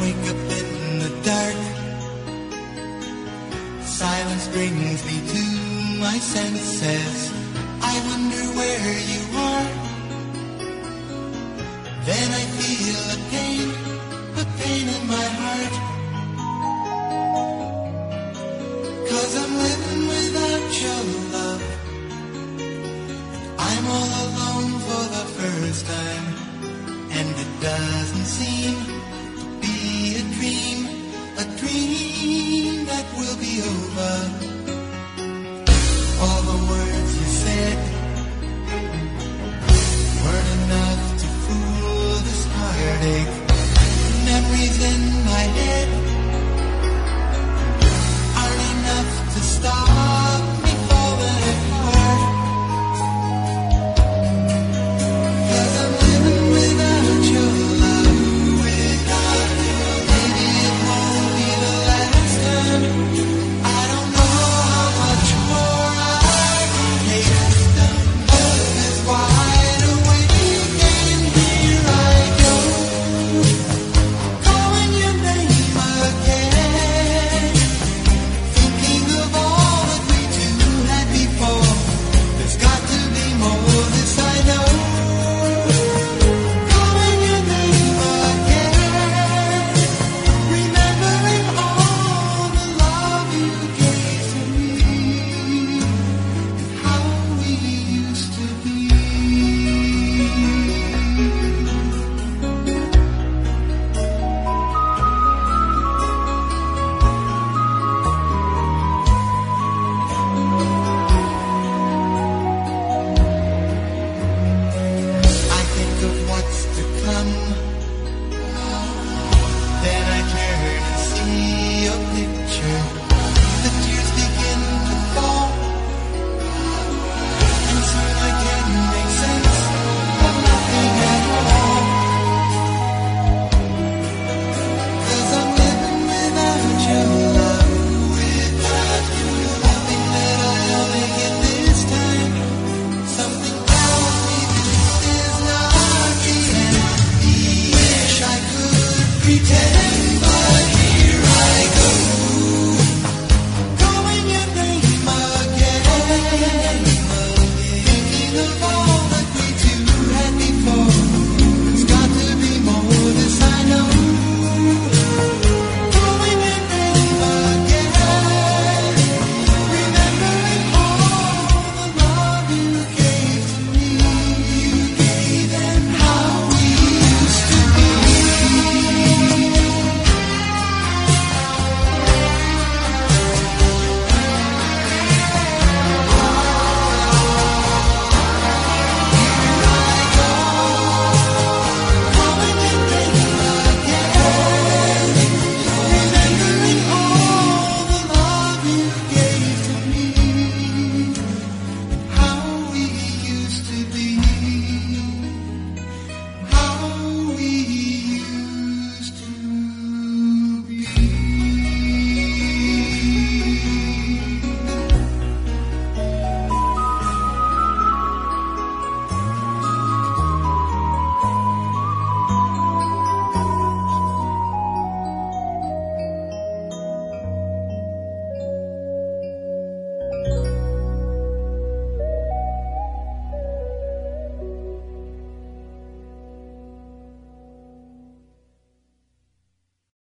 wake up in the dark. Silence brings me to my senses. I wonder where you are. Then I feel a pain in my heart. 'Cause I'm living without your love. I'm all alone for the first time. And it doesn't seem to be a dream that will be over. All the words you said weren't enough to fool this heartache. Memories in my head aren't enough to stop me falling apart. 'Cause I'm living without your love, without you. Maybe it won't be the last time. I don't know how much more I can take. The moon is wide awake and here I go, calling your name again, thinking of all that we two had before. There's got to be more, this I know. Calling your name again, remembering all the love you gave to me, and how we used to be. I think of what's to come. Then I turn and see your picture. The tears begin to fall, and soon I can make sense of nothing at all. 'Cause I'm living without your love, without you. Hoping that I'll make it this time. Something tells me this is not the end. Wish I could pretend.